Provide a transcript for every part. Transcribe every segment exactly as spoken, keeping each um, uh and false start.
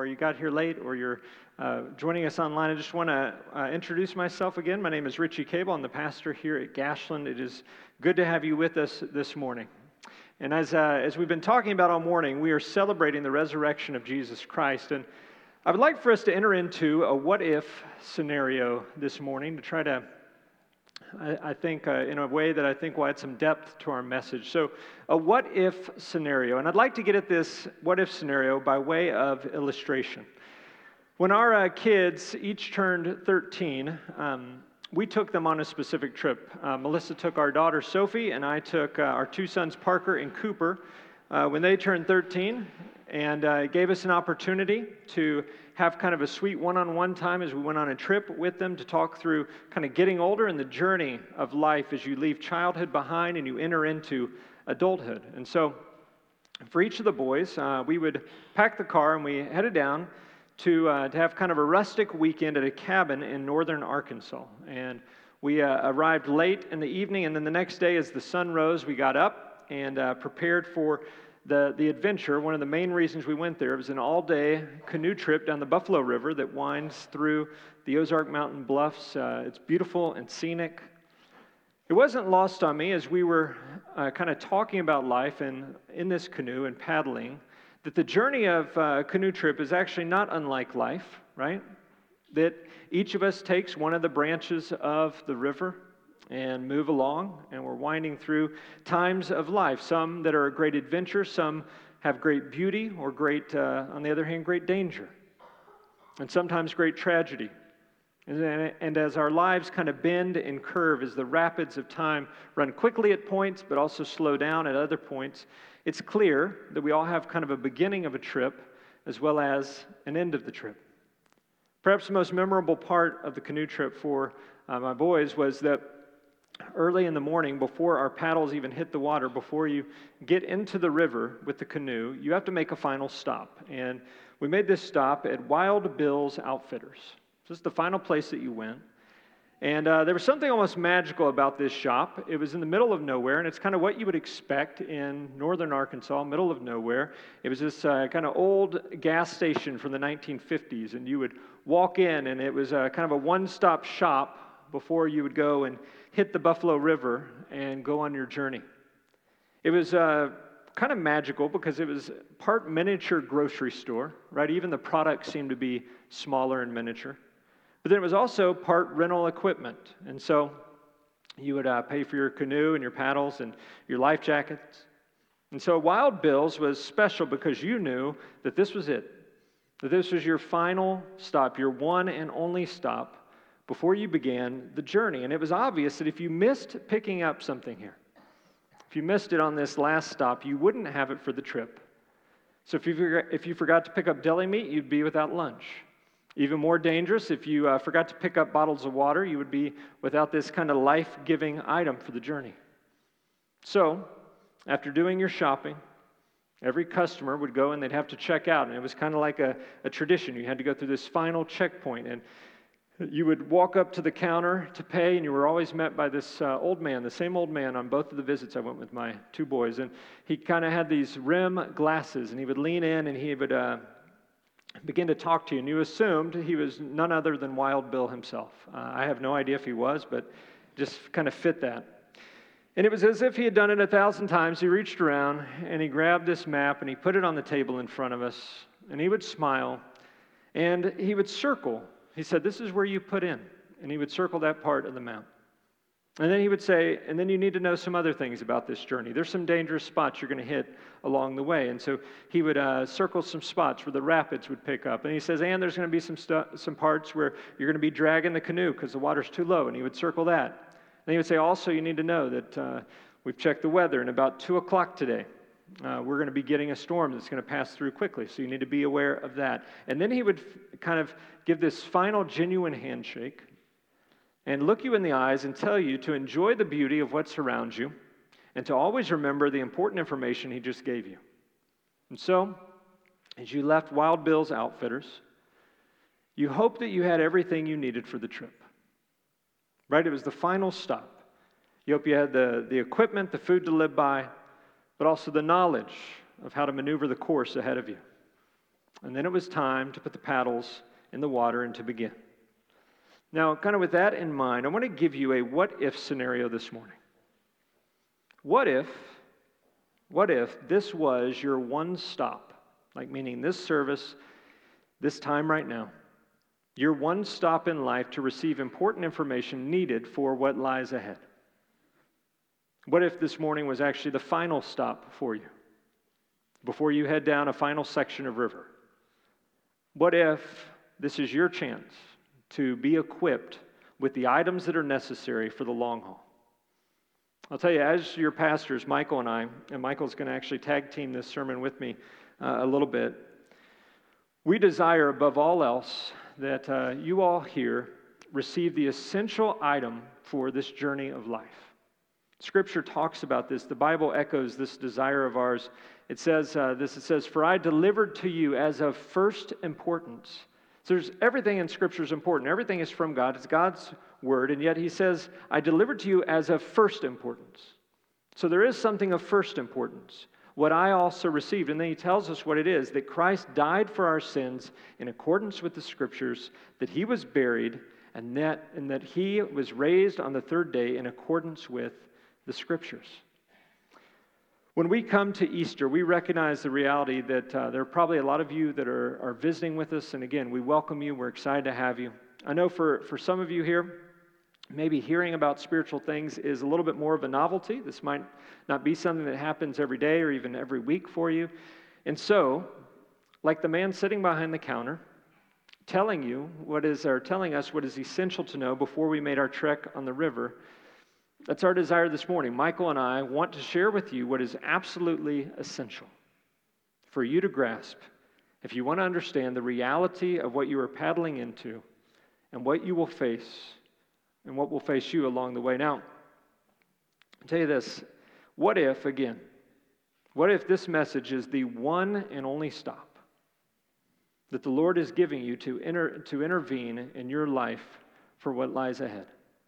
or you got here late, or you're uh, joining us online, I just want to uh, introduce myself again. My name is Richie Cable. I'm the pastor here at Gashland. It is good to have you with us this morning. And as, uh, as we've been talking about all morning, we are celebrating the resurrection of Jesus Christ. And I would like for us to enter into a what-if scenario this morning to try to I, I think uh, in a way that I think will add some depth to our message. So a what-if scenario, and I'd like to get at this what-if scenario by way of illustration. When our uh, kids each turned thirteen, um, we took them on a specific trip. Uh, Melissa took our daughter Sophie, and I took uh, our two sons Parker and Cooper uh, when they turned thirteen, and uh, it gave us an opportunity to have kind of a sweet one-on-one time as we went on a trip with them to talk through kind of getting older and the journey of life as you leave childhood behind and you enter into adulthood. And so for each of the boys, uh, we would pack the car and we headed down to, uh, to have kind of a rustic weekend at a cabin in northern Arkansas. And we uh, arrived late in the evening, and then the next day as the sun rose, we got up and uh, prepared for The, the adventure. One of the main reasons we went there was an all-day canoe trip down the Buffalo River that winds through the Ozark Mountain Bluffs. Uh, it's beautiful and scenic. It wasn't lost on me as we were uh, kind of talking about life and in this canoe and paddling that the journey of a canoe trip is actually not unlike life, right? That each of us takes one of the branches of the river and move along, and we're winding through times of life, some that are a great adventure, some have great beauty, or great, uh, on the other hand, great danger, and sometimes great tragedy. And, and as our lives kind of bend and curve, as the rapids of time run quickly at points, but also slow down at other points, it's clear that we all have kind of a beginning of a trip, as well as an end of the trip. Perhaps the most memorable part of the canoe trip for uh, my boys was that early in the morning, before our paddles even hit the water, before you get into the river with the canoe, you have to make a final stop. And we made this stop at Wild Bill's Outfitters. This is the final place that you went. And uh, there was something almost magical about this shop. It was in the middle of nowhere, and it's kind of what you would expect in northern Arkansas, middle of nowhere. It was this uh, kind of old gas station from the nineteen fifties, and you would walk in, and it was uh, kind of a one-stop shop before you would go and hit the Buffalo River and go on your journey. It was uh, kind of magical because it was part miniature grocery store, right? Even the products seemed to be smaller and miniature. But then it was also part rental equipment. And so you would uh, pay for your canoe and your paddles and your life jackets. And so Wild Bill's was special because you knew that this was it, that this was your final stop, your one and only stop before you began the journey. And it was obvious that if you missed picking up something here, if you missed it on this last stop, you wouldn't have it for the trip. So if you forgot, if you forgot to pick up deli meat, you'd be without lunch. Even more dangerous, if you uh, forgot to pick up bottles of water, you would be without this kind of life-giving item for the journey. So after doing your shopping, every customer would go and they'd have to check out. And it was kind of like a, a tradition. You had to go through this final checkpoint. And you would walk up to the counter to pay, and you were always met by this uh, old man, the same old man on both of the visits I went with my two boys. And he kind of had these rim glasses, and he would lean in and he would uh, begin to talk to you. And you assumed he was none other than Wild Bill himself. Uh, I have no idea if he was, but just kind of fit that. And it was as if he had done it a thousand times. He reached around and he grabbed this map and he put it on the table in front of us, and he would smile and he would circle. He said, "This is where you put in." And he would circle that part of the map. And then he would say, and then you need to know some other things about this journey. There's some dangerous spots you're going to hit along the way. And so he would uh, circle some spots where the rapids would pick up. And he says, and there's going to be some stu- some parts where you're going to be dragging the canoe because the water's too low. And he would circle that. And he would say, also, you need to know that uh, we've checked the weather, and about two o'clock today, Uh, we're going to be getting a storm that's going to pass through quickly, so you need to be aware of that. And then he would f- kind of give this final genuine handshake and look you in the eyes and tell you to enjoy the beauty of what surrounds you and to always remember the important information he just gave you. And so, as you left Wild Bill's Outfitters, you hoped that you had everything you needed for the trip. Right? It was the final stop. You hope you had the, the equipment, the food to live by, but also the knowledge of how to maneuver the course ahead of you. And then it was time to put the paddles in the water and to begin. Now, kind of with that in mind, I want to give you a what-if scenario this morning. What if, what if this was your one stop, like meaning this service, this time right now, your one stop in life to receive important information needed for what lies ahead? What if this morning was actually the final stop for you before you head down a final section of river? What if this is your chance to be equipped with the items that are necessary for the long haul? I'll tell you, as your pastors, Michael and I, and Michael's going to actually tag team this sermon with me uh, a little bit, we desire above all else that uh, you all here receive the essential item for this journey of life. Scripture talks about this. The Bible echoes this desire of ours. It says uh, this, it says, "For I delivered to you as of first importance." So there's everything in Scripture is important. Everything is from God. It's God's word. And yet he says, I delivered to you as of first importance. So there is something of first importance. What I also received. And then he tells us what it is. That Christ died for our sins in accordance with the Scriptures. That he was buried. And that, and that he was raised on the third day in accordance with the Scriptures. When we come to Easter, we recognize the reality that uh, there are probably a lot of you that are, are visiting with us. And again, we welcome you. We're excited to have you. I know for, for some of you here, maybe hearing about spiritual things is a little bit more of a novelty. This might not be something that happens every day or even every week for you. And so, like the man sitting behind the counter, telling you what is, or telling us what is essential to know before we made our trek on the river, that's our desire this morning. Michael and I want to share with you what is absolutely essential for you to grasp if you want to understand the reality of what you are paddling into and what you will face and what will face you along the way. Now, I'll tell you this. What if, again, what if this message is the one and only stop that the Lord is giving you to, inter, to intervene in your life for what lies ahead?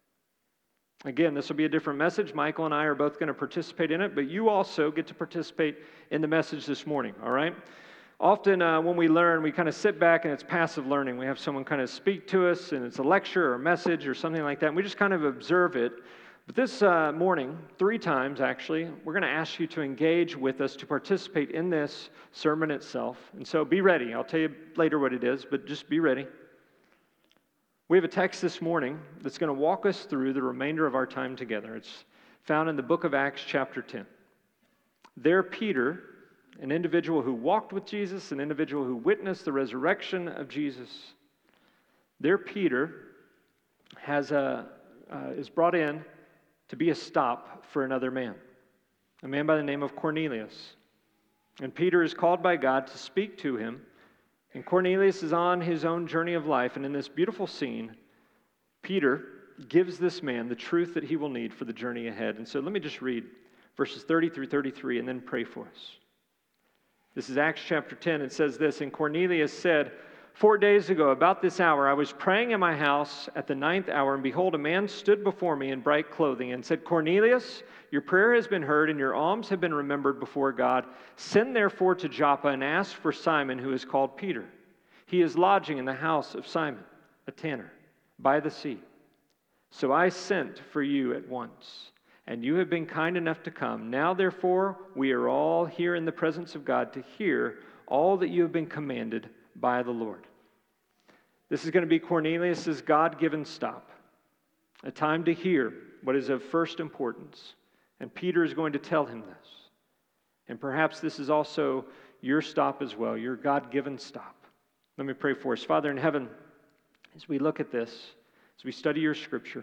Again, this will be a different message. Michael and I are both going to participate in it, but you also get to participate in the message this morning, all right? Often uh, when we learn, we kind of sit back and it's passive learning. We have someone kind of speak to us, and it's a lecture or a message or something like that, and we just kind of observe it. But this uh, morning, three times actually, we're going to ask you to engage with us to participate in this sermon itself. And so be ready. I'll tell you later what it is, but just be ready. We have a text this morning that's going to walk us through the remainder of our time together. It's found in the book of Acts, chapter ten. There, Peter, an individual who walked with Jesus, an individual who witnessed the resurrection of Jesus, there, Peter has a, uh, is brought in to be a stop for another man, a man by the name of Cornelius. And Peter is called by God to speak to him. And Cornelius is on his own journey of life, and in this beautiful scene, Peter gives this man the truth that he will need for the journey ahead. And so let me just read verses thirty through thirty-three and then pray for us. This is Acts chapter ten. It says this, "And Cornelius said, Four days ago, about this hour, I was praying in my house at the ninth hour, and behold, a man stood before me in bright clothing and said, Cornelius, your prayer has been heard, and your alms have been remembered before God. Send therefore to Joppa and ask for Simon, who is called Peter. He is lodging in the house of Simon, a tanner, by the sea. So I sent for you at once, and you have been kind enough to come. Now, therefore, we are all here in the presence of God to hear all that you have been commanded by the Lord." This is going to be Cornelius' God-given stop, a time to hear what is of first importance. And Peter is going to tell him this. And perhaps this is also your stop as well, your God-given stop. Let me pray for us. Father in heaven, as we look at this, as we study your scripture,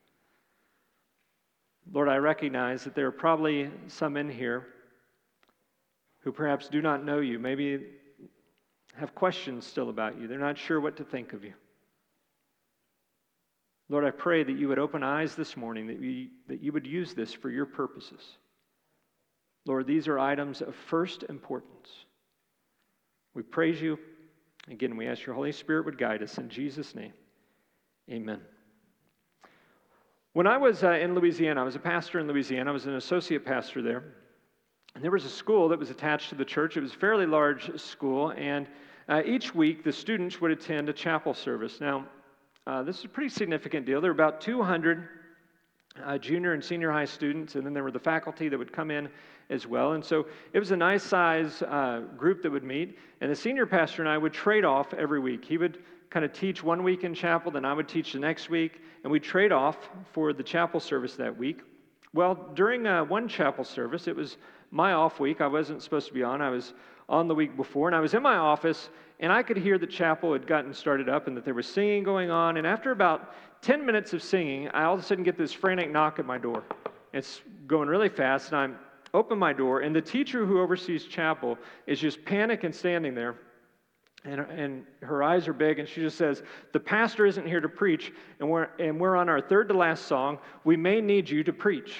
Lord, I recognize that there are probably some in here who perhaps do not know you, maybe have questions still about you. They're not sure what to think of you. Lord, I pray that you would open eyes this morning, that you, that you would use this for your purposes. Lord, these are items of first importance. We praise you. Again, we ask your Holy Spirit would guide us. In Jesus' name, amen. When I was uh, in Louisiana, I was a pastor in Louisiana. I was an associate pastor there. And there was a school that was attached to the church. It was a fairly large school, and Uh, each week, the students would attend a chapel service. Now, uh, this is a pretty significant deal. There were about two hundred uh, junior and senior high students, and then there were the faculty that would come in as well. And so it was a nice size uh, group that would meet, and the senior pastor and I would trade off every week. He would kind of teach one week in chapel, then I would teach the next week, and we'd trade off for the chapel service that week. Well, during uh, one chapel service, it was my off week. I wasn't supposed to be on. I was on the week before, and I was in my office, and I could hear that chapel had gotten started up and that there was singing going on. And after about ten minutes of singing, I all of a sudden get this frantic knock at my door. It's going really fast, and I open my door, and the teacher who oversees chapel is just panic and standing there, and, and her eyes are big, and she just says, "The pastor isn't here to preach, and we're, and we're on our third to last song. We may need you to preach."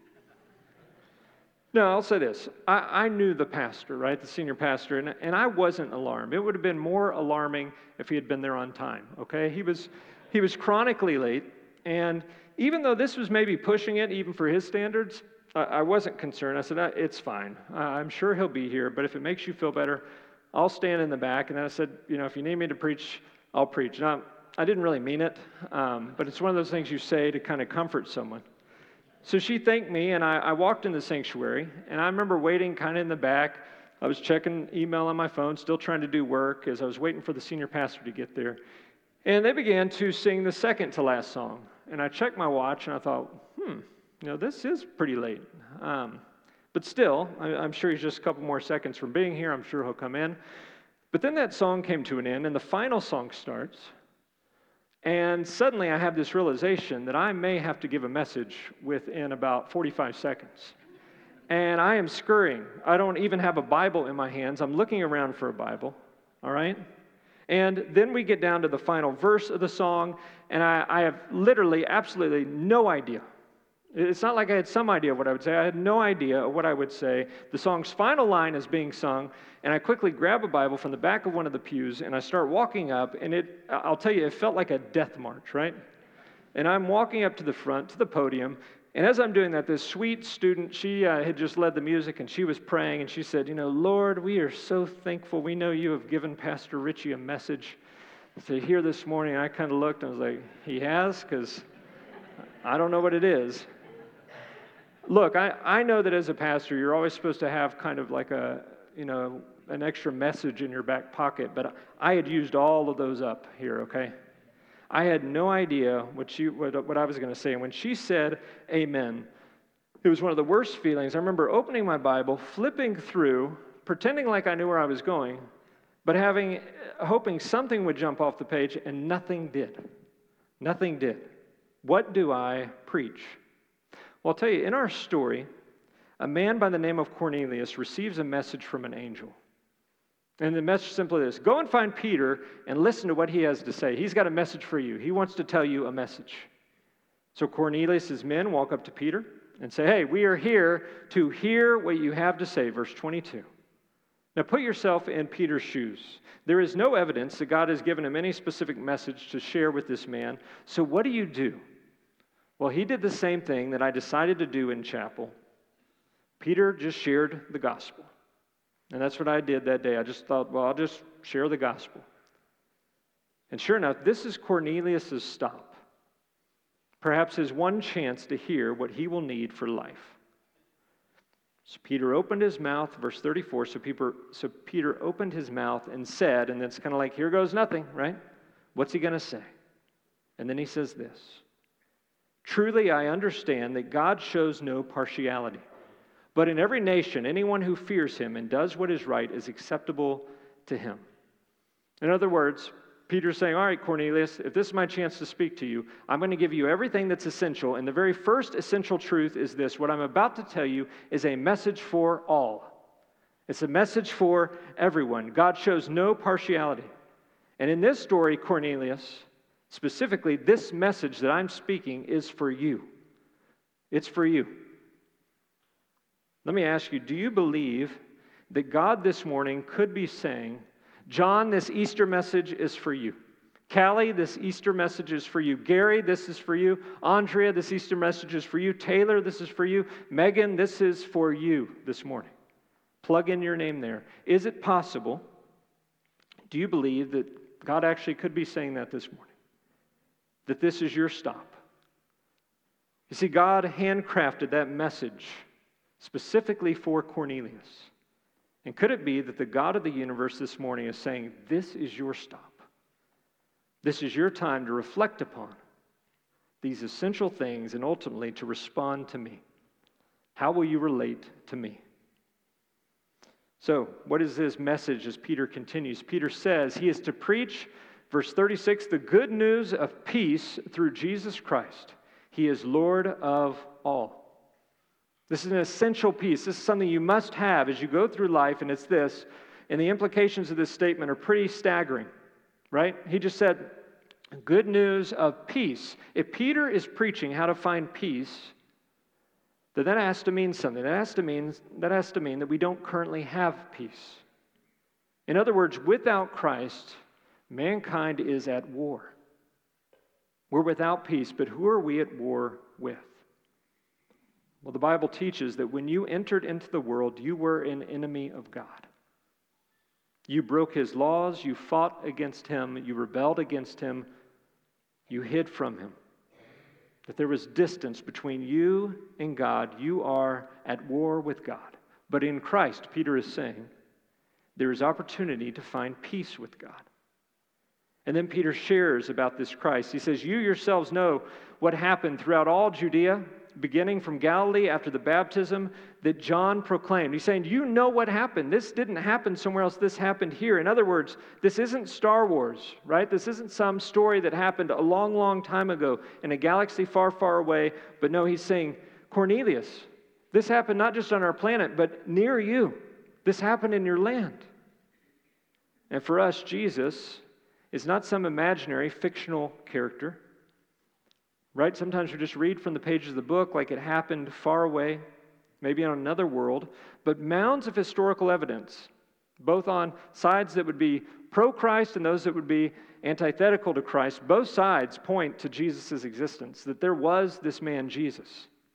No, I'll say this. I, I knew the pastor, right, the senior pastor, and, and I wasn't alarmed. It would have been more alarming if he had been there on time, okay? He was, he was chronically late, and even though this was maybe pushing it, even for his standards, I, I wasn't concerned. I said, "It's fine. I'm sure he'll be here, but if it makes you feel better, I'll stand in the back." And then I said, "You know, if you need me to preach, I'll preach." Now, I didn't really mean it, um, but it's one of those things you say to kind of comfort someone. So she thanked me, and I, I walked in the sanctuary, and I remember waiting kind of in the back. I was checking email on my phone, still trying to do work as I was waiting for the senior pastor to get there. And they began to sing the second to last song. And I checked my watch, and I thought, hmm, you know, this is pretty late. Um, but still, I, I'm sure he's just a couple more seconds from being here. I'm sure he'll come in. But then that song came to an end, and the final song starts. And suddenly I have this realization that I may have to give a message within about forty-five seconds. And I am scurrying. I don't even have a Bible in my hands. I'm looking around for a Bible, all right? And then we get down to the final verse of the song, and I, I have literally, absolutely no idea. It's not like I had some idea of what I would say. I had no idea of what I would say. The song's final line is being sung, and I quickly grab a Bible from the back of one of the pews, and I start walking up, and it, I'll tell you, it felt like a death march, right? And I'm walking up to the front, to the podium, and as I'm doing that, this sweet student, she uh, had just led the music, and she was praying, and she said, "You know, Lord, we are so thankful. We know you have given Pastor Richie a message to hear this morning." And I kind of looked, and I was like, "He has?" Because I don't know what it is. Look, I, I know that as a pastor, you're always supposed to have kind of like a, you know, an extra message in your back pocket, but I had used all of those up here, okay? I had no idea what she, what, what I was going to say. And when she said amen, it was one of the worst feelings. I remember opening my Bible, flipping through, pretending like I knew where I was going, but having, hoping something would jump off the page, and nothing did. Nothing did. What do I preach? Well, I'll tell you, in our story, a man by the name of Cornelius receives a message from an angel. And the message is simply this: go and find Peter and listen to what he has to say. He's got a message for you. He wants to tell you a message. So Cornelius' men walk up to Peter and say, "Hey, we are here to hear what you have to say," verse twenty-two. Now put yourself in Peter's shoes. There is no evidence that God has given him any specific message to share with this man. So what do you do? Well, he did the same thing that I decided to do in chapel. Peter just shared the gospel. And that's what I did that day. I just thought, well, I'll just share the gospel. And sure enough, this is Cornelius' stop. Perhaps his one chance to hear what he will need for life. So Peter opened his mouth, verse thirty-four, so Peter, so Peter opened his mouth and said, and it's kind of like, here goes nothing, right? What's he going to say? And then he says this: "Truly I understand that God shows no partiality, but in every nation, anyone who fears him and does what is right is acceptable to him." In other words, Peter's saying, all right, Cornelius, if this is my chance to speak to you, I'm going to give you everything that's essential. And the very first essential truth is this: what I'm about to tell you is a message for all. It's a message for everyone. God shows no partiality. And in this story, Cornelius, specifically, this message that I'm speaking is for you. It's for you. Let me ask you, do you believe that God this morning could be saying, John, this Easter message is for you. Callie, this Easter message is for you. Gary, this is for you. Andrea, this Easter message is for you. Taylor, this is for you. Megan, this is for you this morning. Plug in your name there. Is it possible Do you believe that God actually could be saying that this morning? That this is your stop? You see, God handcrafted that message specifically for Cornelius. And could it be that the God of the universe this morning is saying, this is your stop? This is your time to reflect upon these essential things and ultimately to respond to me. How will you relate to me? So, what is his message as Peter continues? Peter says he is to preach, verse thirty-six, the good news of peace through Jesus Christ. He is Lord of all. This is an essential piece. This is something you must have as you go through life, and it's this. And the implications of this statement are pretty staggering, right? He just said, good news of peace. If Peter is preaching how to find peace, then that has to mean something. That has to mean, that has to mean that we don't currently have peace. In other words, without Christ, mankind is at war. We're without peace, but who are we at war with? Well, the Bible teaches that when you entered into the world, you were an enemy of God. You broke his laws, you fought against him, you rebelled against him, you hid from him. That there was distance between you and God. You are at war with God. But in Christ, Peter is saying, there is opportunity to find peace with God. And then Peter shares about this Christ. He says, you yourselves know what happened throughout all Judea, beginning from Galilee after the baptism that John proclaimed. He's saying, you know what happened. This didn't happen somewhere else. This happened here. In other words, this isn't Star Wars, right? This isn't some story that happened a long, long time ago in a galaxy far, far away. But no, he's saying, Cornelius, this happened not just on our planet, but near you. This happened in your land. And for us, Jesus is not some imaginary, fictional character. Right? Sometimes we just read from the pages of the book like it happened far away, maybe on another world, but mounds of historical evidence, both on sides that would be pro-Christ and those that would be antithetical to Christ, both sides point to Jesus' existence, that there was this man, Jesus.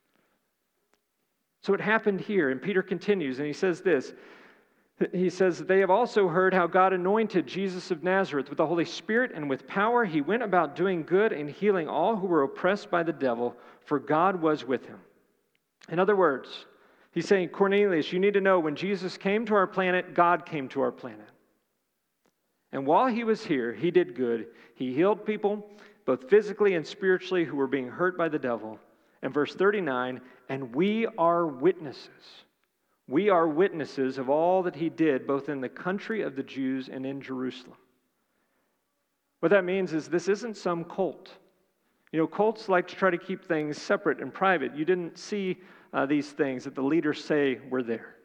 So it happened here, and Peter continues, and he says this, He says, they have also heard how God anointed Jesus of Nazareth with the Holy Spirit and with power. He went about doing good and healing all who were oppressed by the devil, for God was with him. In other words, he's saying, Cornelius, you need to know when Jesus came to our planet, God came to our planet. And while he was here, he did good. He healed people, both physically and spiritually, who were being hurt by the devil. And verse thirty-nine, and we are witnesses. We are witnesses of all that he did, both in the country of the Jews and in Jerusalem. What that means is this isn't some cult. You know, cults like to try to keep things separate and private. You didn't see uh, these things that the leaders say were there.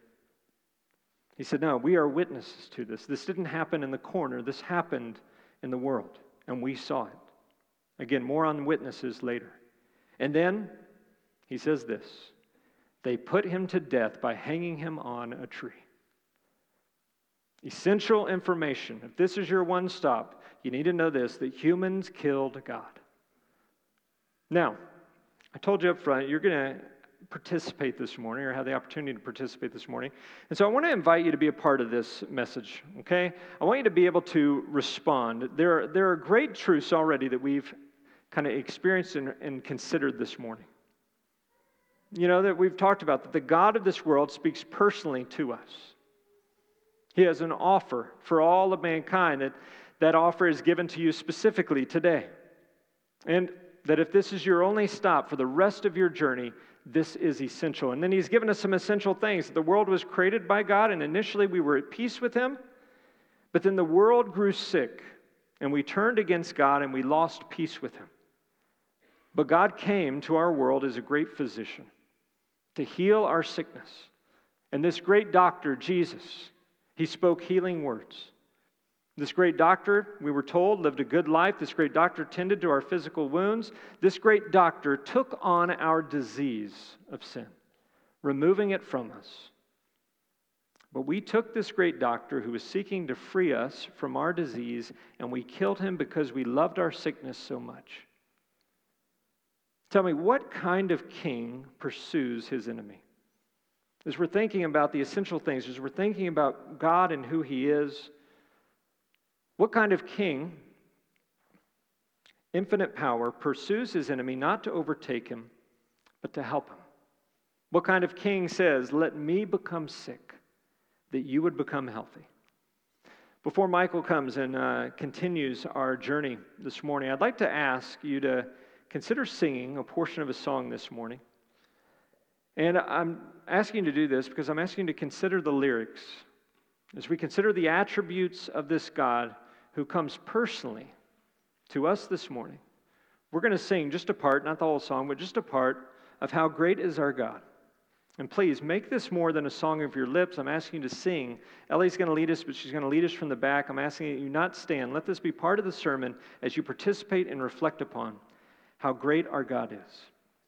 He said, no, we are witnesses to this. This didn't happen in the corner. This happened in the world, and we saw it. Again, more on witnesses later. And then he says this. They put him to death by hanging him on a tree. Essential information. If this is your one stop, you need to know this, that humans killed God. Now, I told you up front, you're going to participate this morning or have the opportunity to participate this morning. And so I want to invite you to be a part of this message, okay? I want you to be able to respond. There, there are great truths already that we've kind of experienced and, and considered this morning. You know, that we've talked about, that the God of this world speaks personally to us. He has an offer for all of mankind. That, that offer is given to you specifically today. And that if this is your only stop for the rest of your journey, this is essential. And then he's given us some essential things. The world was created by God, and initially we were at peace with him. But then the world grew sick, and we turned against God, and we lost peace with him. But God came to our world as a great physician to heal our sickness. And this great doctor, Jesus, he spoke healing words. This great doctor, we were told, lived a good life. This great doctor tended to our physical wounds. This great doctor took on our disease of sin, removing it from us. But we took this great doctor who was seeking to free us from our disease, and we killed him because we loved our sickness so much. Tell me, what kind of king pursues his enemy? As we're thinking about the essential things, as we're thinking about God and who he is, What kind of king, infinite power, pursues his enemy not to overtake him, but to help him? What kind of king says, "Let me become sick, that you would become healthy"? Before Michael comes and uh, continues our journey this morning, I'd like to ask you to consider singing a portion of a song this morning. And I'm asking you to do this because I'm asking you to consider the lyrics as we consider the attributes of this God who comes personally to us this morning. We're going to sing just a part, not the whole song, but just a part of how great is our God. And please, make this more than a song of your lips. I'm asking you to sing. Ellie's going to lead us, but she's going to lead us from the back. I'm asking you not stand. Let this be part of the sermon as you participate and reflect upon how great our God is.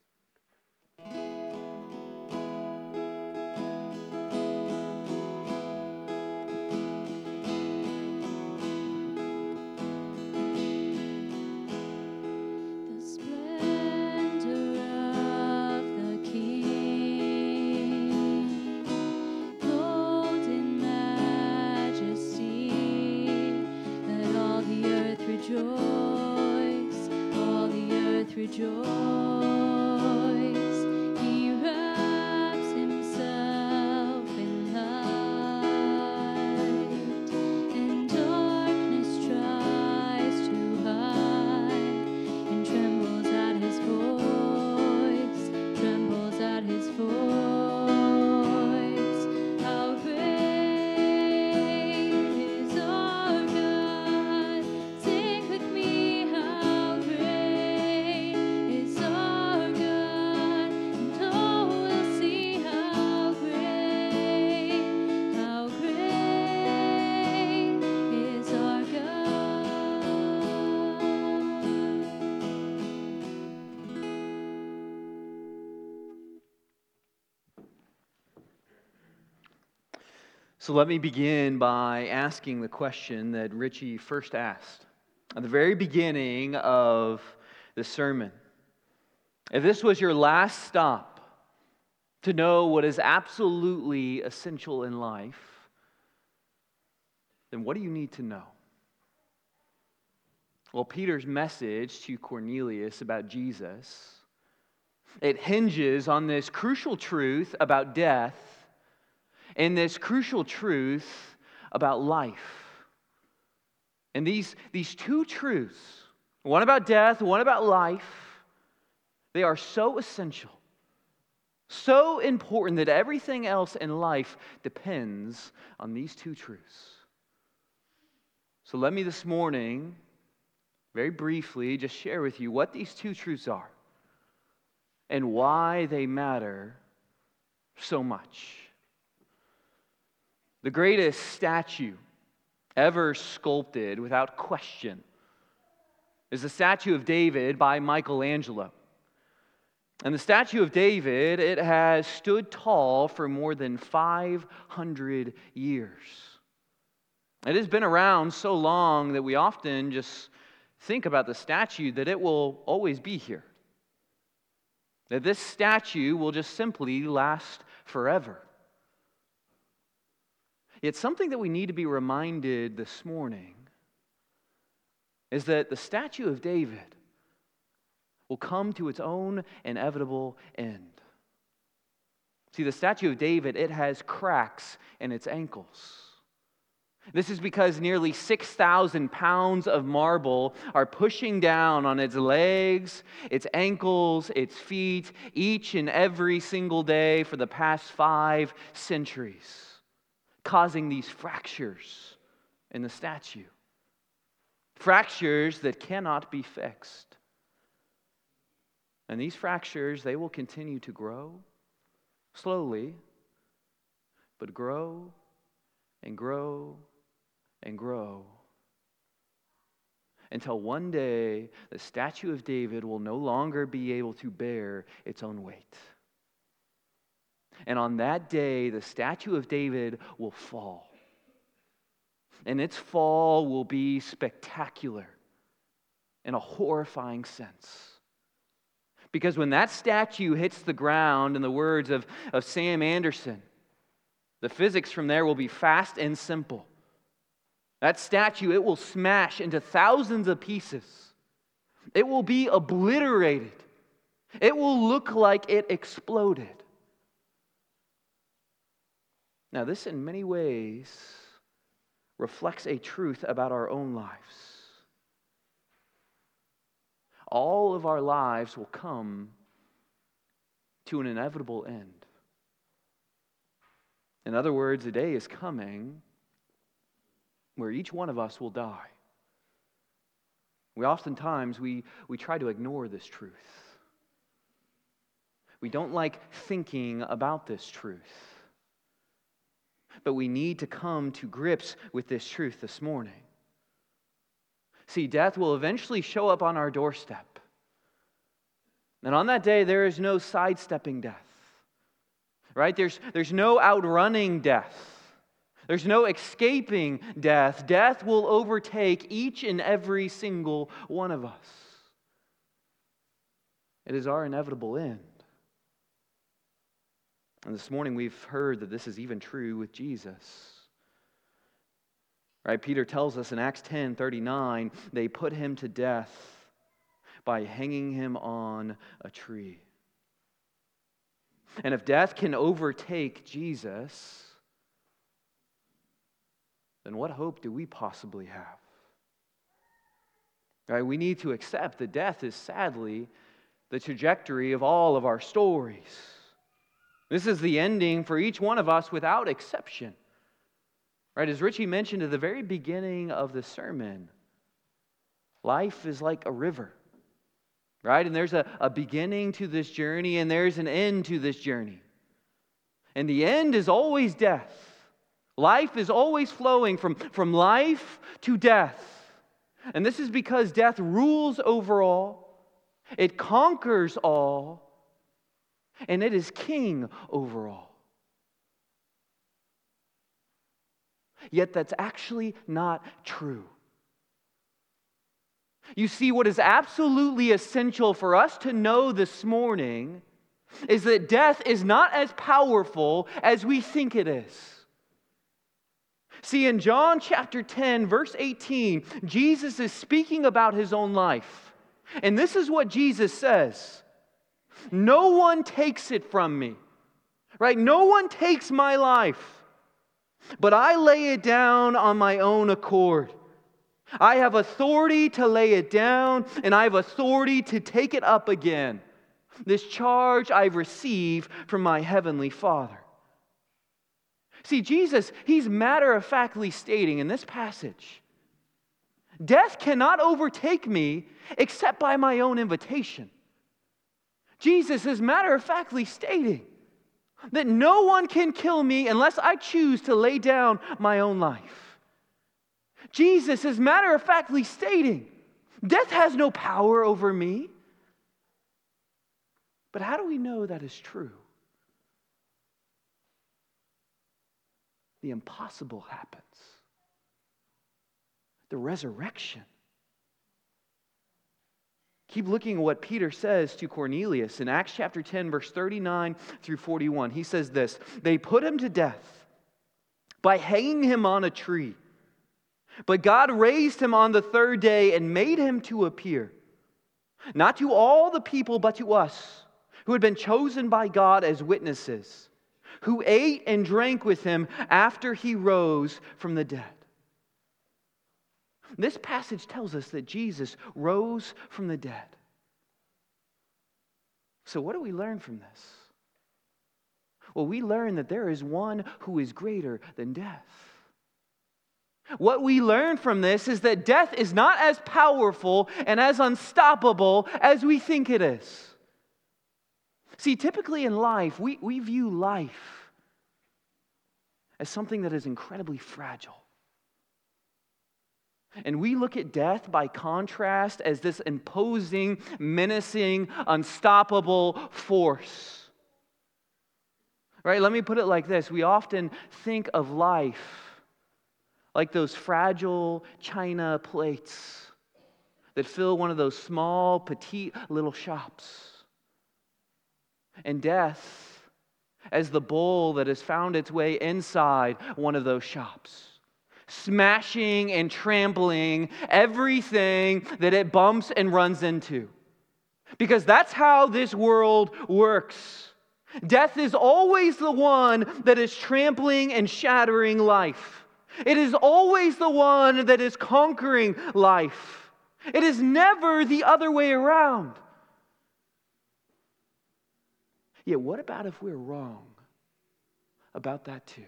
So let me begin by asking the question that Richie first asked at the very beginning of the sermon. If this was your last stop to know what is absolutely essential in life, then what do you need to know? Well, Peter's message to Cornelius about Jesus, it hinges on this crucial truth about death and this crucial truth about life. And these, these two truths, one about death, one about life, they are so essential, so important that everything else in life depends on these two truths. So let me this morning, very briefly, just share with you what these two truths are and why they matter so much. The greatest statue ever sculpted, without question, is the statue of David by Michelangelo. And the statue of David, it has stood tall for more than five hundred years. It has been around so long that we often just think about the statue that it will always be here. That this statue will just simply last forever. Yet something that we need to be reminded this morning is that the statue of David will come to its own inevitable end. See, the statue of David, it has cracks in its ankles. This is because nearly six thousand pounds of marble are pushing down on its legs, its ankles, its feet, each and every single day for the past five centuries. Causing these fractures in the statue. Fractures that cannot be fixed. And these fractures, they will continue to grow slowly, but grow and grow and grow until one day the statue of David will no longer be able to bear its own weight. And on that day, the statue of David will fall. And its fall will be spectacular in a horrifying sense. Because when that statue hits the ground, in the words of, of Sam Anderson, the physics from there will be fast and simple. That statue, it will smash into thousands of pieces. It will be obliterated. It will look like it exploded. Now, this in many ways reflects a truth about our own lives. All of our lives will come to an inevitable end. In other words, a day is coming where each one of us will die. We oftentimes, we, we try to ignore this truth. We don't like thinking about this truth. But we need to come to grips with this truth this morning. See, death will eventually show up on our doorstep. And on that day, there is no sidestepping death. Right? There's, there's no outrunning death. There's no escaping death. Death will overtake each and every single one of us. It is our inevitable end. And this morning we've heard that this is even true with Jesus. Right? Peter tells us in Acts ten thirty-nine, they put him to death by hanging him on a tree. And if death can overtake Jesus, then what hope do we possibly have? Right? We need to accept that death is sadly the trajectory of all of our stories. This is the ending for each one of us without exception. Right? As Richie mentioned at the very beginning of the sermon, life is like a river. Right? And there's a, a beginning to this journey and there's an end to this journey. And the end is always death. Life is always flowing from, from life to death. And this is because death rules over all. It conquers all. And it is king over all. Yet that's actually not true. You see, what is absolutely essential for us to know this morning is that death is not as powerful as we think it is. See, in John chapter ten, verse eighteen, Jesus is speaking about his own life. And this is what Jesus says. No one takes it from me. Right? No one takes my life. But I lay it down on my own accord. I have authority to lay it down, and I have authority to take it up again. This charge I've received from my heavenly Father. See, Jesus, he's matter-of-factly stating in this passage, death cannot overtake me except by my own invitation. Jesus is matter-of-factly stating that no one can kill me unless I choose to lay down my own life. Jesus is matter-of-factly stating, death has no power over me. But how do we know that is true? The impossible happens. The resurrection. Keep looking at what Peter says to Cornelius in Acts chapter ten, verse thirty-nine through forty-one. He says this, they put him to death by hanging him on a tree. But God raised him on the third day and made him to appear, not to all the people, but to us, who had been chosen by God as witnesses, who ate and drank with him after he rose from the dead. This passage tells us that Jesus rose from the dead. So what do we learn from this? Well, we learn that there is one who is greater than death. What we learn from this is that death is not as powerful and as unstoppable as we think it is. See, typically in life, we, we view life as something that is incredibly fragile. And we look at death, by contrast, as this imposing, menacing, unstoppable force. Right? Let me put it like this. We often think of life like those fragile china plates that fill one of those small, petite little shops. And death as the bowl that has found its way inside one of those shops, smashing and trampling everything that it bumps and runs into. Because that's how this world works. Death is always the one that is trampling and shattering life. It is always the one that is conquering life. It is never the other way around. Yet what about if we're wrong about that too?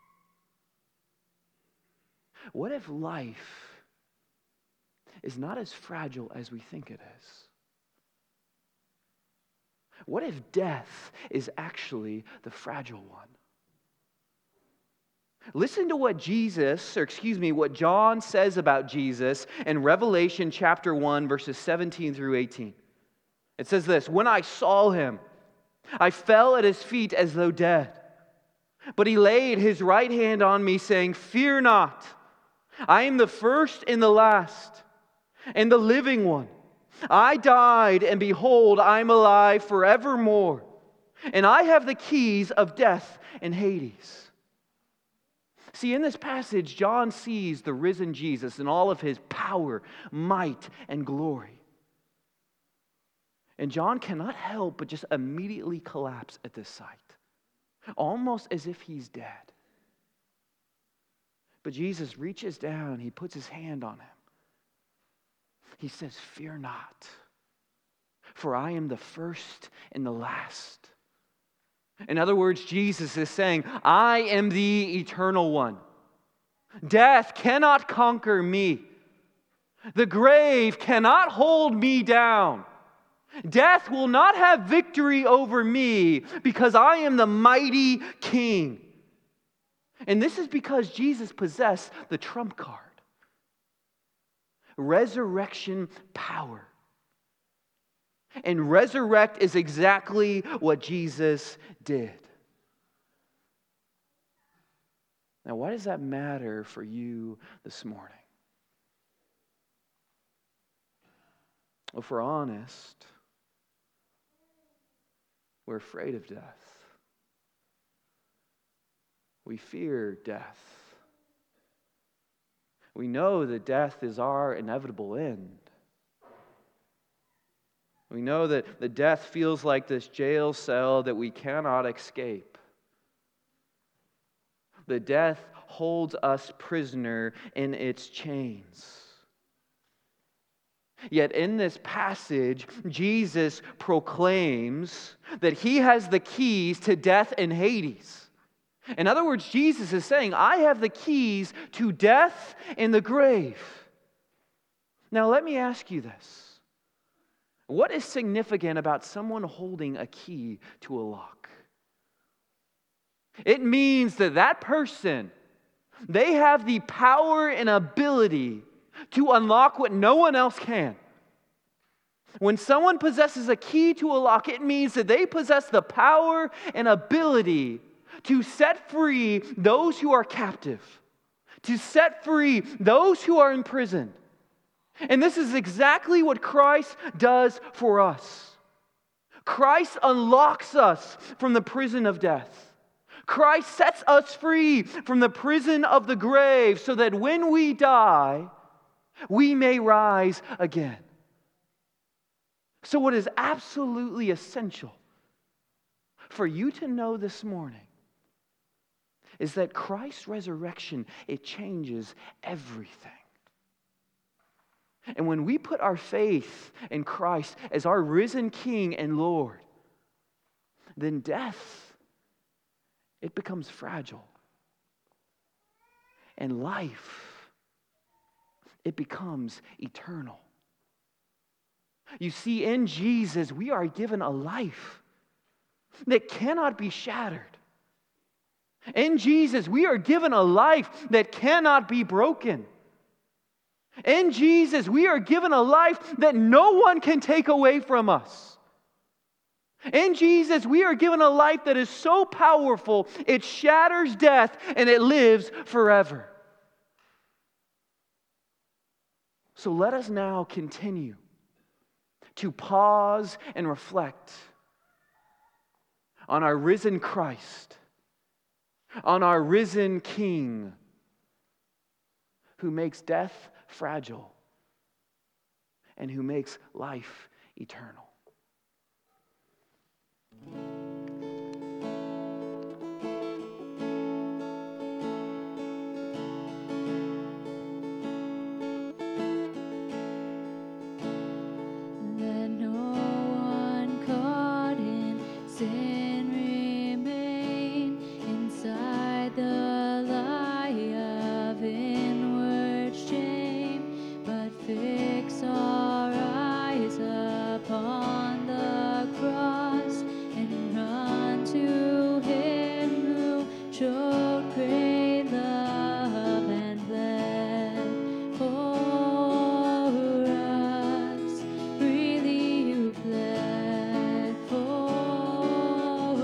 What if life is not as fragile as we think it is? What if death is actually the fragile one? Listen to what Jesus, or excuse me, what John says about Jesus in Revelation chapter one, verses seventeen through eighteen. It says this, "When I saw him, I fell at his feet as though dead. But he laid his right hand on me, saying, 'Fear not, I am the first and the last, and the living one. I died, and behold, I am alive forevermore. And I have the keys of death and Hades.'" See, in this passage, John sees the risen Jesus in all of his power, might, and glory. And John cannot help but just immediately collapse at this sight, almost as if he's dead. But Jesus reaches down, he puts his hand on him. He says, "Fear not, for I am the first and the last." In other words, Jesus is saying, I am the eternal one. Death cannot conquer me. The grave cannot hold me down. Death will not have victory over me because I am the mighty King. And this is because Jesus possessed the trump card. Resurrection power. And resurrect is exactly what Jesus did. Now, why does that matter for you this morning? Well, if we're honest, we're afraid of death. We fear death. We know that death is our inevitable end. We know that the death feels like this jail cell that we cannot escape. The death holds us prisoner in its chains. Yet in this passage, Jesus proclaims that he has the keys to death and Hades. In other words, Jesus is saying, I have the keys to death and the grave. Now let me ask you this. What is significant about someone holding a key to a lock? It means that that person, they have the power and ability to unlock what no one else can. When someone possesses a key to a lock, it means that they possess the power and ability to set free those who are captive, to set free those who are in prison. And this is exactly what Christ does for us. Christ unlocks us from the prison of death. Christ sets us free from the prison of the grave so that when we die, we may rise again. So what is absolutely essential for you to know this morning is that Christ's resurrection, it changes everything. And when we put our faith in Christ as our risen King and Lord, then death, it becomes fragile. And life, it becomes eternal. You see, in Jesus, we are given a life that cannot be shattered. In Jesus, we are given a life that cannot be broken. In Jesus, we are given a life that no one can take away from us. In Jesus, we are given a life that is so powerful, it shatters death and it lives forever. So let us now continue to pause and reflect on our risen Christ, on our risen King, who makes death fragile, and who makes life eternal. Let no one caught in sin remain inside the lie of inward shame, but fix our eyes upon the cross and run to Him who showed great love and bled for us. Freely you bled for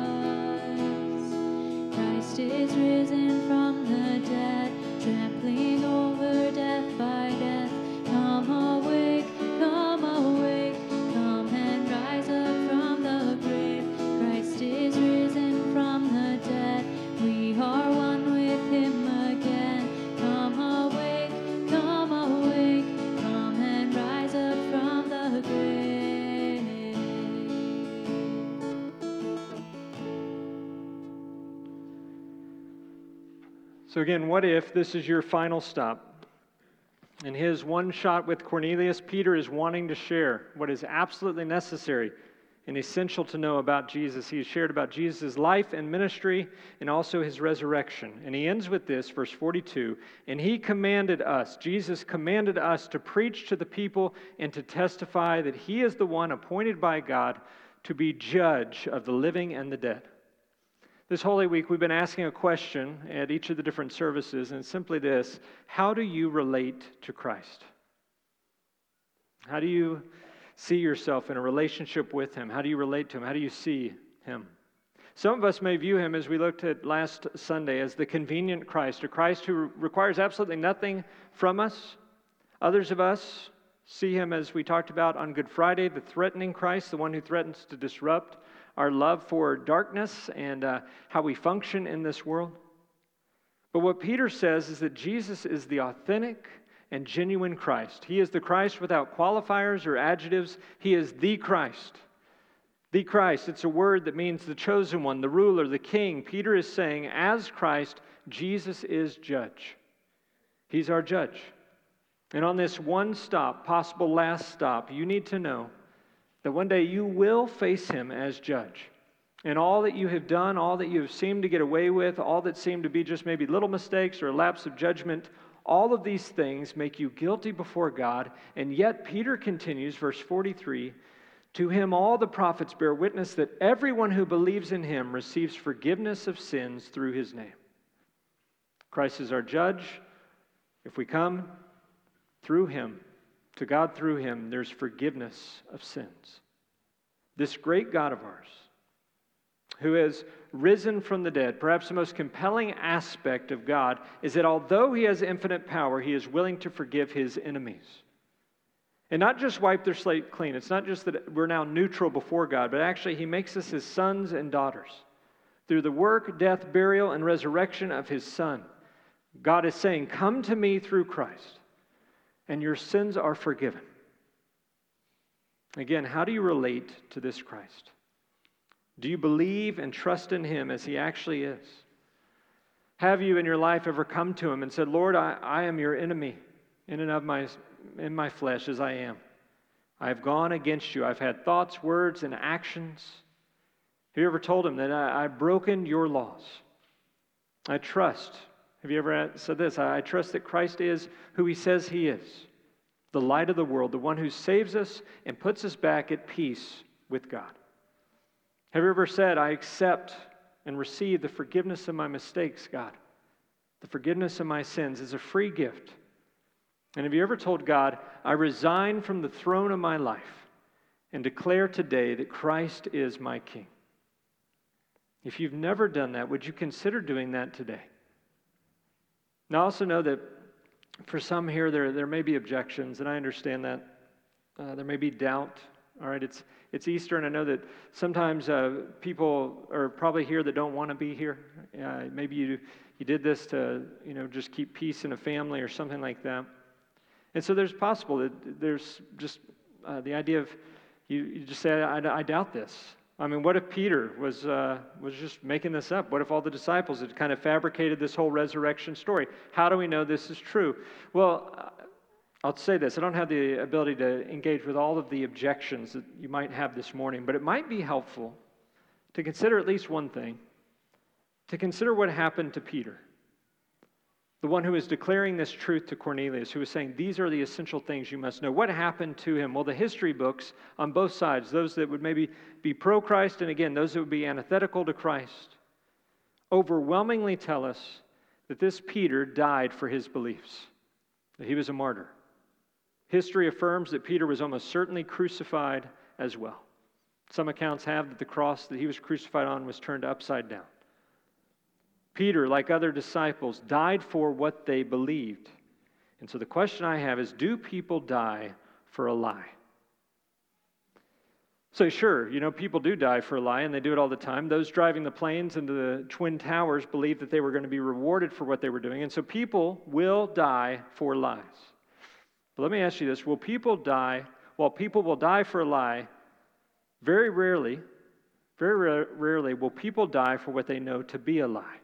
us. Christ is risen from the dead, trampling over death by death. Come awake, come awake, come and rise up from the grave. Christ is risen from the dead, we are one with Him again. Come awake, come awake, come and rise up from the grave. So, again, what if this is your final stop? In his one shot with Cornelius, Peter is wanting to share what is absolutely necessary and essential to know about Jesus. He has shared about Jesus' life and ministry and also his resurrection. And he ends with this, verse forty-two, and he commanded us, Jesus commanded us to preach to the people and to testify that he is the one appointed by God to be judge of the living and the dead. This Holy Week, we've been asking a question at each of the different services, and it's simply this: how do you relate to Christ? How do you see yourself in a relationship with Him? How do you relate to Him? How do you see Him? Some of us may view Him, as we looked at last Sunday, as the convenient Christ, a Christ who requires absolutely nothing from us. Others of us see Him, as we talked about on Good Friday, the threatening Christ, the one who threatens to disrupt our love for darkness and uh, how we function in this world. But what Peter says is that Jesus is the authentic and genuine Christ. He is the Christ without qualifiers or adjectives. He is the Christ. The Christ, it's a word that means the chosen one, the ruler, the king. Peter is saying, as Christ, Jesus is judge. He's our judge. And on this one stop, possible last stop, you need to know that one day you will face Him as judge. And all that you have done, all that you have seemed to get away with, all that seem to be just maybe little mistakes or a lapse of judgment, all of these things make you guilty before God. And yet Peter continues, verse forty-three, to Him all the prophets bear witness that everyone who believes in Him receives forgiveness of sins through His name. Christ is our judge. If we come through Him, to God through Him, there's forgiveness of sins. This great God of ours, who has risen from the dead, perhaps the most compelling aspect of God is that although He has infinite power, He is willing to forgive His enemies. And not just wipe their slate clean. It's not just that we're now neutral before God, but actually He makes us His sons and daughters. Through the work, death, burial, and resurrection of His Son, God is saying, come to me through Christ, and your sins are forgiven. Again, how do you relate to this Christ? Do you believe and trust in Him as He actually is? Have you in your life ever come to Him and said, Lord, I, I am your enemy in and of my, in my flesh as I am. I have gone against you. I've had thoughts, words, and actions. Have you ever told Him that I, I've broken your laws? I trust. Have you ever said this? I trust that Christ is who He says He is, the light of the world, the one who saves us and puts us back at peace with God. Have you ever said, I accept and receive the forgiveness of my mistakes, God? The forgiveness of my sins is a free gift. And have you ever told God, I resign from the throne of my life and declare today that Christ is my King? If you've never done that, would you consider doing that today? Now, I also know that for some here, there, there may be objections, and I understand that. Uh, there may be doubt. All right, it's it's Easter, and I know that sometimes uh, people are probably here that don't want to be here. Uh, maybe you he did this to, you know, just keep peace in a family or something like that. And so there's possible that there's just uh, the idea of, you, you just say, I, I doubt this. I mean, what if Peter was uh, was just making this up? What if all the disciples had kind of fabricated this whole resurrection story? How do we know this is true? Well, uh, I'll say this. I don't have the ability to engage with all of the objections that you might have this morning, but it might be helpful to consider at least one thing, to consider what happened to Peter, the one who was declaring this truth to Cornelius, who was saying, these are the essential things you must know. What happened to him? Well, the history books on both sides, those that would maybe be pro-Christ, and again, those that would be antithetical to Christ, overwhelmingly tell us that this Peter died for his beliefs, that he was a martyr. History affirms that Peter was almost certainly crucified as well. Some accounts have that the cross that he was crucified on was turned upside down. Peter, like other disciples, died for what they believed. And so the question I have is, do people die for a lie? So sure, you know, people do die for a lie, and they do it all the time. Those driving the planes into the Twin Towers believed that they were going to be rewarded for what they were doing. And so people will die for lies. But let me ask you this. Will people die, well, people will die for a lie, very rarely, very ra- rarely will people die for what they know to be a lie.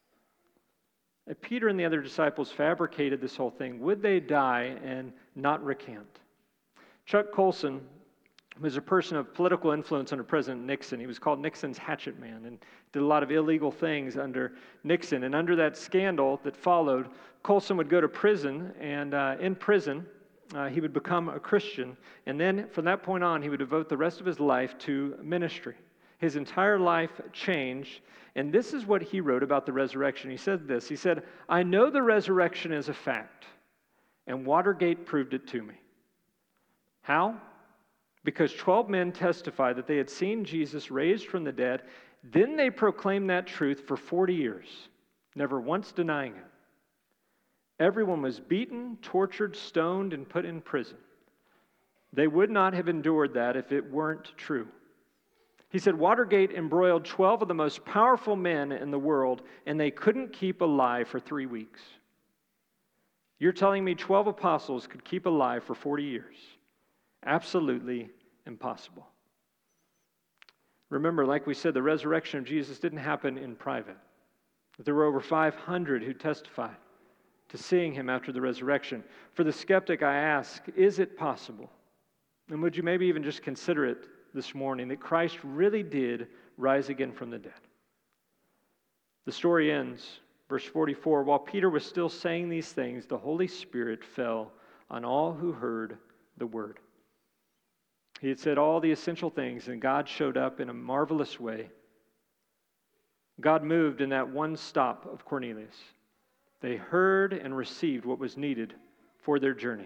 If Peter and the other disciples fabricated this whole thing, would they die and not recant? Chuck Colson was a person of political influence under President Nixon. He was called Nixon's hatchet man and did a lot of illegal things under Nixon. And under that scandal that followed, Colson would go to prison, and uh, in prison, uh, he would become a Christian. And then from that point on, he would devote the rest of his life to ministry. His entire life changed, and this is what he wrote about the resurrection. He said this, he said, I know the resurrection is a fact, and Watergate proved it to me. How? Because twelve men testified that they had seen Jesus raised from the dead. Then they proclaimed that truth for forty years, never once denying it. Everyone was beaten, tortured, stoned, and put in prison. They would not have endured that if it weren't true. He said Watergate embroiled twelve of the most powerful men in the world, and they couldn't keep alive for three weeks. You're telling me twelve apostles could keep alive for forty years? Absolutely impossible. Remember, like we said, the resurrection of Jesus didn't happen in private. There were over five hundred who testified to seeing him after the resurrection. For the skeptic, I ask, is it possible? And would you maybe even just consider it this morning that Christ really did rise again from the dead? The story ends, verse forty-four, while Peter was still saying these things, the Holy Spirit fell on all who heard the word. He had said all the essential things, and God showed up in a marvelous way. God moved in that one stop of Cornelius. They heard and received what was needed for their journey.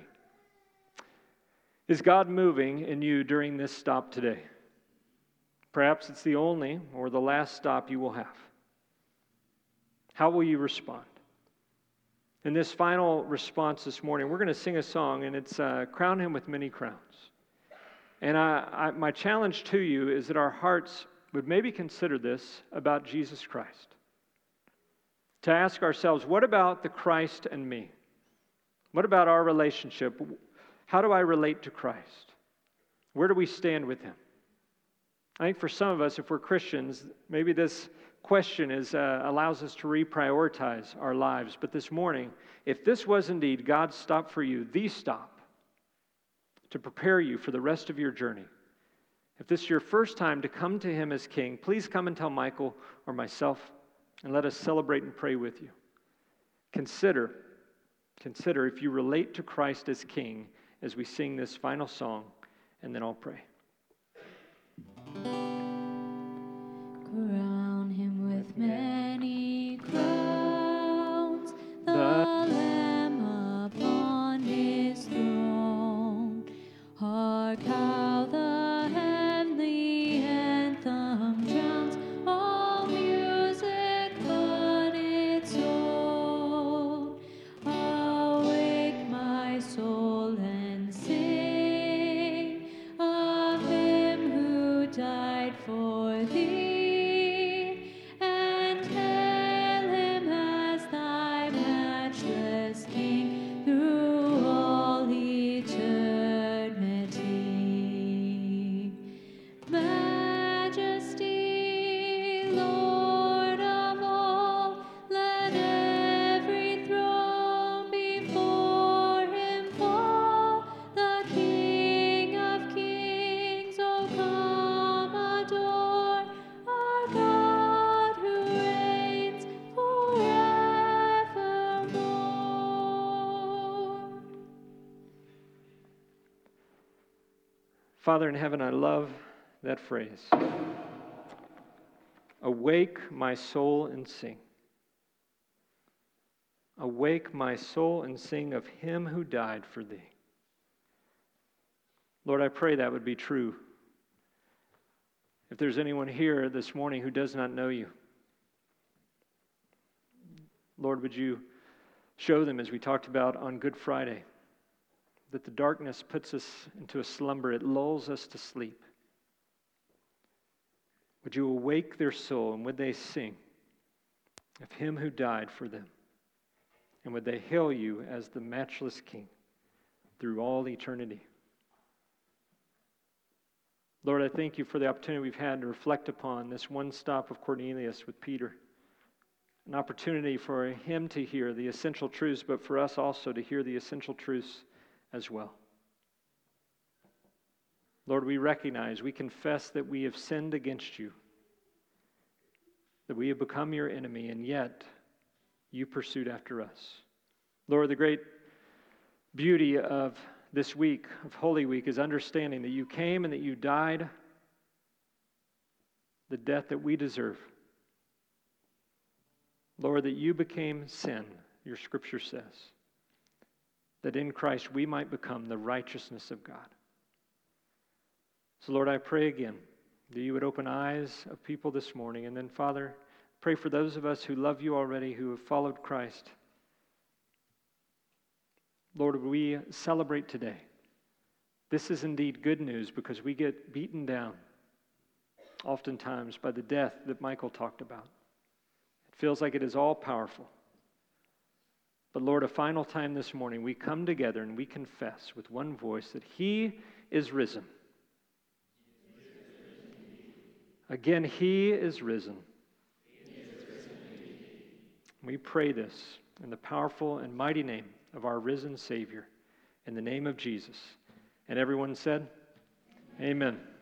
Is God moving in you during this stop today? Perhaps it's the only or the last stop you will have. How will you respond? In this final response this morning, we're going to sing a song, and it's uh, Crown Him with Many Crowns. And I, I, my challenge to you is that our hearts would maybe consider this about Jesus Christ. To ask ourselves, what about the Christ and me? What about our relationship? How do I relate to Christ? Where do we stand with him? I think for some of us, if we're Christians, maybe this question is uh, allows us to reprioritize our lives. But this morning, if this was indeed God's stop for you, the stop, to prepare you for the rest of your journey. If this is your first time to come to him as King, please come and tell Michael or myself, and let us celebrate and pray with you. Consider, consider if you relate to Christ as King as we sing this final song, and then I'll pray. Crown him with many crowns, the Lamb upon his throne. Hark how the heavenly anthem drowns all music but its own. Awake, my soul, and sing of him who died for thee, and Father in heaven, I love that phrase. Awake, my soul, and sing. Awake, my soul, and sing of him who died for thee. Lord, I pray that would be true. If there's anyone here this morning who does not know you, Lord, would you show them, as we talked about on Good Friday, that the darkness puts us into a slumber, it lulls us to sleep. Would you awake their soul, and would they sing of him who died for them? And would they hail you as the matchless King through all eternity? Lord, I thank you for the opportunity we've had to reflect upon this one stop of Cornelius with Peter. An opportunity for him to hear the essential truths, but for us also to hear the essential truths as well. Lord, we recognize, we confess that we have sinned against you, that we have become your enemy, and yet you pursued after us. Lord, the great beauty of this week, of Holy Week, is understanding that you came and that you died the death that we deserve. Lord, that you became sin, your scripture says, that in Christ we might become the righteousness of God. So Lord, I pray again that you would open eyes of people this morning, and then Father, pray for those of us who love you already, who have followed Christ. Lord, we celebrate today. This is indeed good news because we get beaten down oftentimes by the death that Michael talked about. It feels like it is all powerful. But Lord, a final time this morning, we come together and we confess with one voice that he is risen. Again, he is risen. We pray this in the powerful and mighty name of our risen Savior, in the name of Jesus. And everyone said, Amen. Amen.